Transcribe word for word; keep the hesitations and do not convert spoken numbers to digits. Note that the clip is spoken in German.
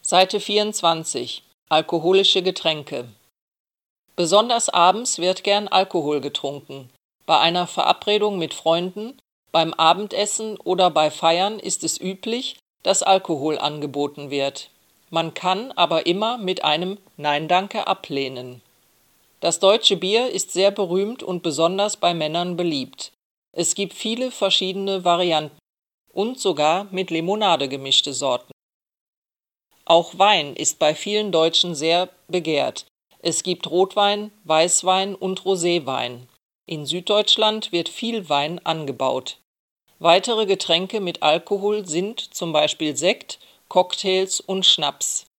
Seite vierundzwanzig. Alkoholische Getränke. Besonders abends wird gern Alkohol getrunken. Bei einer Verabredung mit Freunden, beim Abendessen oder bei Feiern ist es üblich, dass Alkohol angeboten wird. Man kann aber immer mit einem Nein danke ablehnen. Das deutsche Bier ist sehr berühmt und besonders bei Männern beliebt. Es gibt viele verschiedene Varianten und sogar mit Limonade gemischte Sorten. Auch Wein ist bei vielen Deutschen sehr begehrt. Es gibt Rotwein, Weißwein und Roséwein. In Süddeutschland wird viel Wein angebaut. Weitere Getränke mit Alkohol sind zum Beispiel Sekt, Cocktails und Schnaps.